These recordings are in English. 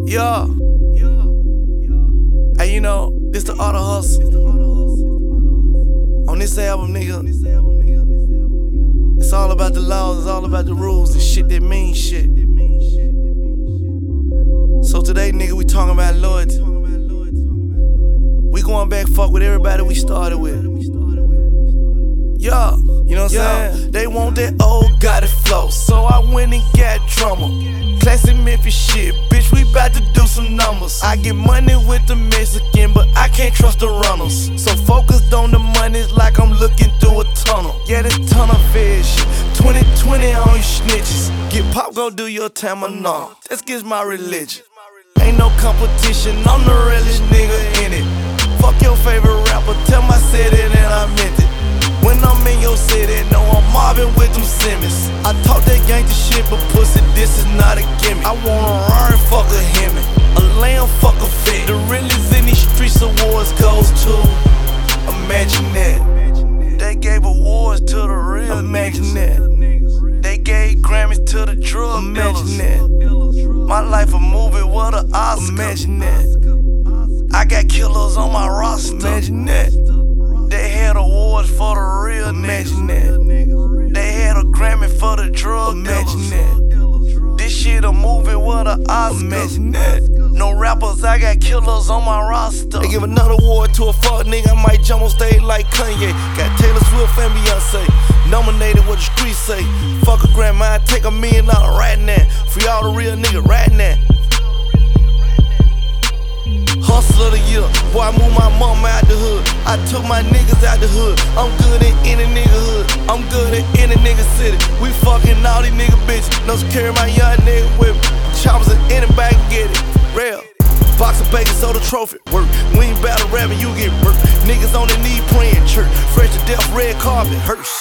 Yeah. Hey, you know, this the art of hustle. On this album, nigga, it's all about the laws, it's all about the rules and shit that means shit. So today, nigga, we talking about loyalty. We going back fuck with everybody we started with. Yeah, you know what I'm saying? They want that old got it flow, so I went and got drummer. Classic Memphis shit, bitch, we bout to do some numbers. I get money with the Mexican, but I can't trust the runners. So focused on the money, it's like I'm looking through a tunnel. Yeah, this tunnel fish, 2020 on you snitches. Get pop, go do your time or no. That's against my religion. Ain't no competition, I'm the realest nigga in it. Fuck your favorite rapper, tell my city and I meant it. When I'm in your city, know I'm mobbing with them Simmons. I talk that gangsta shit, but pussy, this is not a gimmick. I want a Rari, fuck a Hemi, a lamb, fuck a fit. The realest in these streets awards goes to, imagine that. They gave awards to the real imagine that. They gave Grammys to the drug imagine that. My life a movie with an Oscar. Imagine that. I got killers on my roster. Imagine that. They had awards for the real imagine that. They had a Grammy for the drug imagine that. This shit a movie with an Oscar. Imagine that. No rappers, I got killers on my roster. They give another award to a fuck nigga, I might jump on stage like Kanye. Got Taylor Swift and Beyonce nominated what the streets say. Fuck a Grammy, I take $1 million right now. Free all the real niggas right now. Hustler of the year, boy, I moved my mama out the hood. I took my niggas out the hood. I'm good in any nigga hood. I'm good in any nigga city. We fucking all these nigga bitches. No carry my young nigga with me. Choppers in anybody can get it. Real. Box of bacon, soda trophy. Work. We ain't battle rapping, you get burnt. Niggas on their knee praying church. Fresh to death, red carpet, hearse.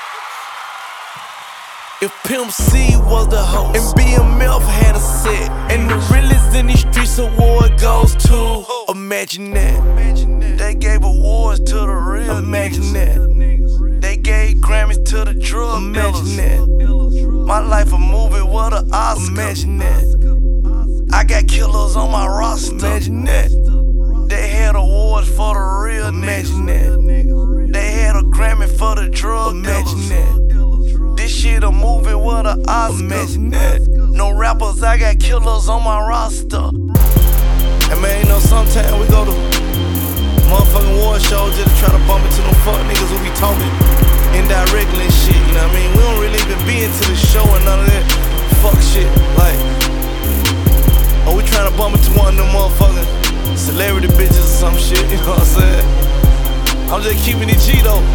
If Pimp C was the host and BMF had a set, and the realest in these streets award goes to, imagine that. They gave awards to the real imagine that. They gave Grammys to the drug imagine that. My life a movie with an Oscar. Imagine that. I got killers on my roster. Imagine that. They had awards for the real imagine that. They had a Grammy for the drug imagine that. This shit a movie with an Oscar. Imagine that. No rappers, I got killers on my roster. And man, you know, sometimes we go to motherfucking award shows just to try to bump into them fuck niggas who be talking indirectly and shit, you know what I mean? We don't really even be into the show and none of that fuck shit. Like, or we trying to bump into one of them motherfucking celebrity bitches or some shit, you know what I'm saying? I'm just keeping it G though.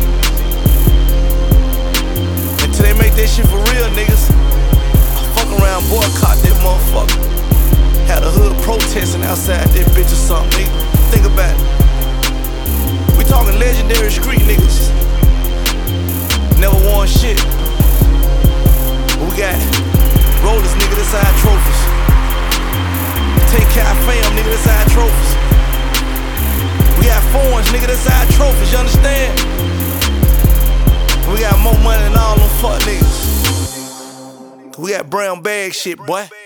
Until they make that shit for real, niggas. I fuck around, boycott that motherfucker. Had a hood protesting outside that bitch or something, nigga. Think about it. We talking legendary street niggas. Never won shit. But we got rollers, nigga, that's our trophies. Take care of fam, nigga, that's our trophies. We got foreigns, nigga, that's our trophies, you understand? We got more money than all them fuck niggas. We got brown bag shit, boy.